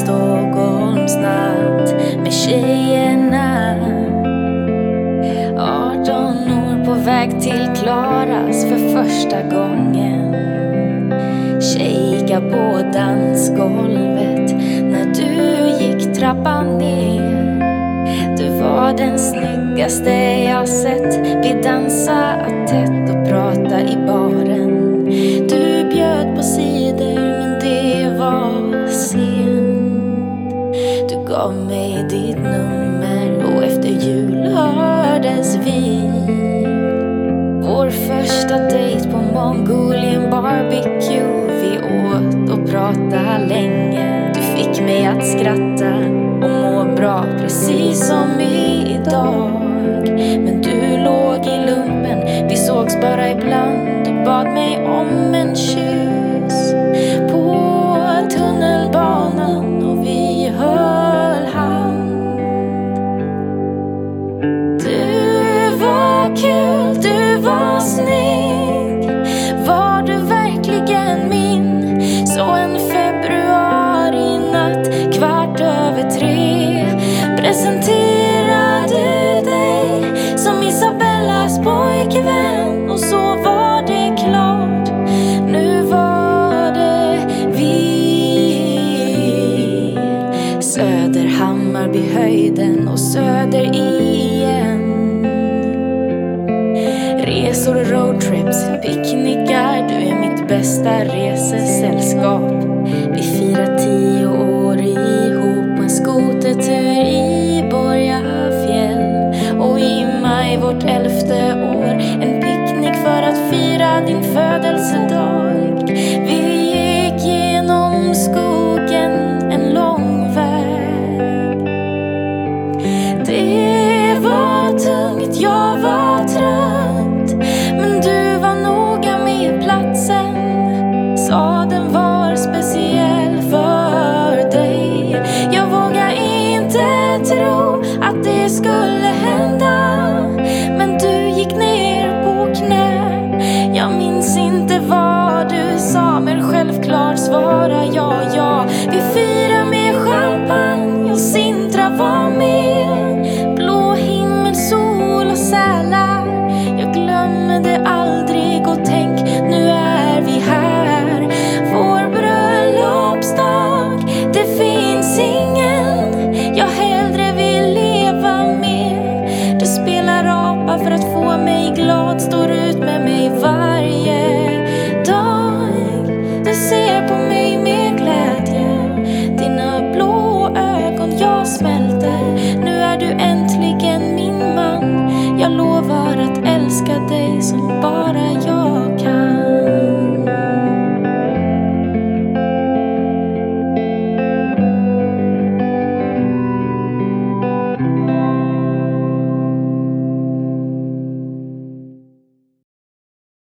Stockholmsnatt med tjejerna. 18 år på väg till Klaras för första gången. Kika på dansgolvet när du gick trappan ner. Du var den snyggaste jag sett. Vi dansade tätt och pratade i baren. Du bjöd på cider men det var sent. Du gav mig ditt nummer och efter jul hördes vi. Vår första dejt på Mongolian barbecue. Vi åt och pratade länge. Du fick mig att skratta och må bra precis som idag. Men du låg i lumpen, vi sågs bara ibland. Du bad mig om en kyss på tunnelbanan och vi höll hand. Du var kul, du var snygg. Var du verkligen min? Så en februari natt, 2:15 presenterade du dig som Isabellas pojkvän. Och så var det klart, nu var det vi. Söderhammarbyhöjden och söder igen. Resor och roadtrips, picknickar. Du är mitt bästa resesällskap. Vi firar 10 år ihop på en skotertur i Borgafjäll. Och i maj vårt 11:e år, en picknick för att fira din födelsedag. Vi gick genom skogen en lång väg. Det var tungt, jag var trött, men du var noga med platsen. Sa den var speciell för dig. Jag vågar inte tro att det skulle hända, men du gick ner på knä. Jag minns inte vad du sa, men självklart svarade jag ja. Vi firar med champagne och Sintra var med. Blå himmel, sol och sälar. Jag glömde aldrig och tänk, nu är vi här. Vår bröllopsdag, det finns ingen jag hellre vill leva med. Du spelar apa för att få mig glad, står ut med mig varje dag. Du ser på mig med glädje, dina blå ögon, jag smälter. Nu är du äntligen min man, jag lovar att